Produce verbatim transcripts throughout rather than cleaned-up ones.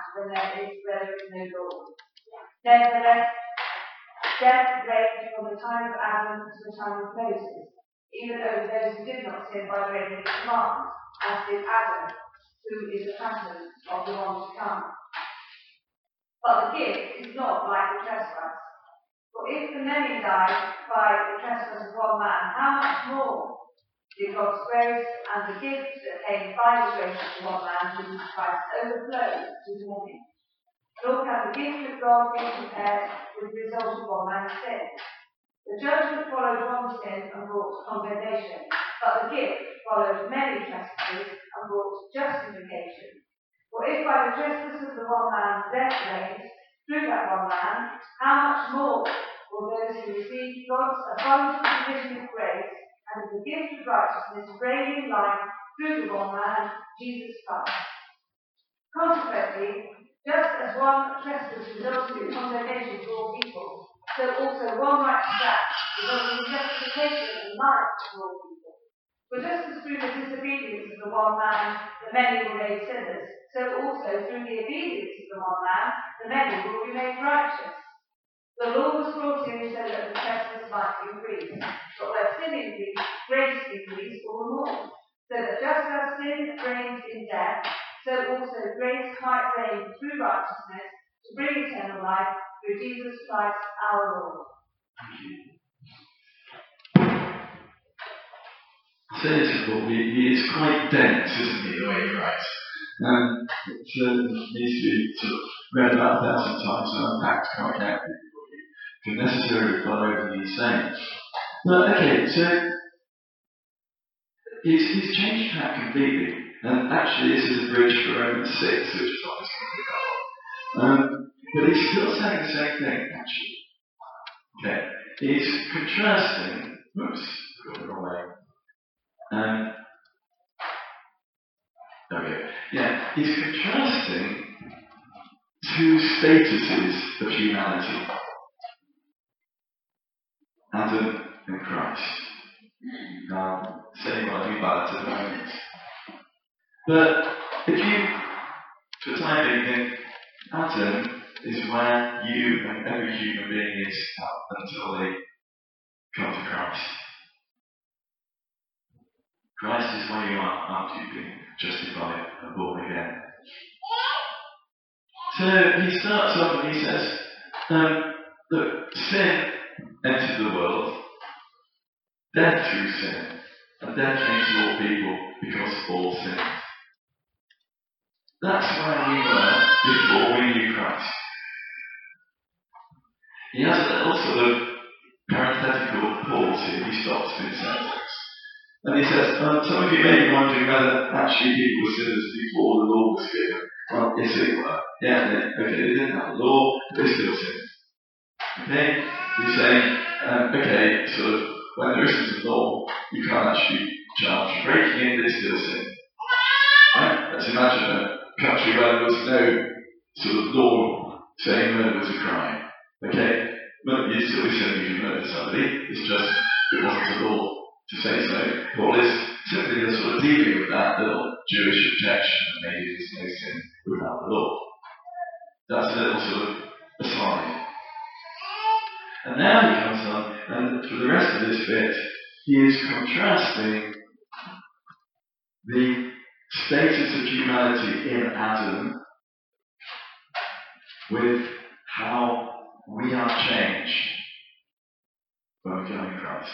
when there is, where there is no law. Nevertheless, death reigned from the time of Adam to the time of Moses, even over those who did not sin by breaking the commandment, as did Adam, who is the pattern of the one to come. But the gift is not like the trespass. For if the many died by the trespass of one man, how much more did God's grace and the gift that came by the grace of one man, Jesus Christ, overflow to the many? Nor can the gift of God be compared with the result of one man's sin. The judgment followed one sin and brought condemnation, but the gift followed many trespasses and brought justification. For if by the trespass of the one man death reigned through that one man, how much more will those who receive God's abundant provision of grace and of the gift of righteousness reign in life through the one man, Jesus Christ? Consequently, just as one trespass resulted in condemnation for all people, so also one righteous act resulted in justification and life for all people. For just as through the disobedience of the one man the many were made sinners, so also through the obedience of the one man the many will be made righteous. The law was brought in so that the trespass might increase, but where sin increased, grace increased all the more, so that just as sin reigned in death, so also grace might reign through righteousness to bring eternal life through Jesus Christ our Lord. So he is quite dense, isn't he, the way he writes? Um, it uh, needs to be sort of read about a thousand times and unpacked quite carefully before you can necessarily follow everything he's saying. But okay, so he's, he's changed track completely. And actually, this is a bridge for Romans six, which is what I'm going to pick up on. Um, but he's still saying the same thing, actually. Okay, he's contrasting. Whoops, got the wrong way. Um, okay, yeah, he's contrasting two statuses of humanity: Adam and Christ. Now, saying what I mean by that at the moment. But if you, for the time being, think Adam is where you and every human being is until they come to Christ. Christ is where you are after you've been justified and born again. So he starts off and he says, um, look, sin entered the world, death through sin, and death came to all people because all sinned. That's where we were before we knew Christ. He has a little sort of parenthetical pause here. He stops mid-sentence. And he says, um, some of you may be wondering whether actually people were sinners before the law was given. Well, yes, they were. Yeah, they, okay, they didn't have the law, but they still sinned. Okay? He's saying, um, okay, sort of, when there isn't a law, you can't actually charge for breaking in, they still sin. Right? Let's imagine a country where there was no sort of law saying murder was a crime. Okay? But you still be sinning if you murder somebody. It's just, it wasn't a law to say so. Paul is simply the sort of dealing with that little Jewish objection that maybe there's no sin without the law. That's a little sort of aside. And now he comes on, and for the rest of this bit, he is contrasting the status of humanity in Adam with how we are changed when we come in Christ.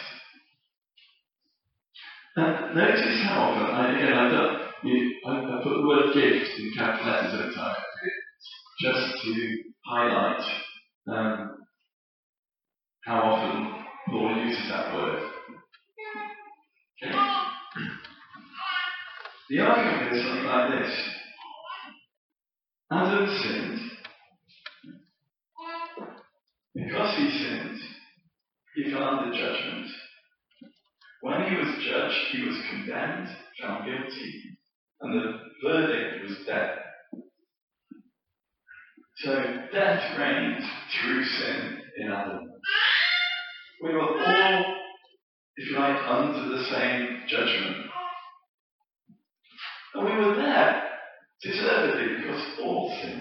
And notice how often, I, again, I've done, you, I, I put the word gift in capital letters every time I do it, just to highlight um, how often Paul uses that word. Okay. The argument is something like this. Adam sinned. Because he sinned, he fell under judgment. When he was judged, he was condemned, found guilty, and the verdict was death. So death reigned through sin in Adam. We were all, if you like, under the same judgment. And we were there deservedly because all sinned.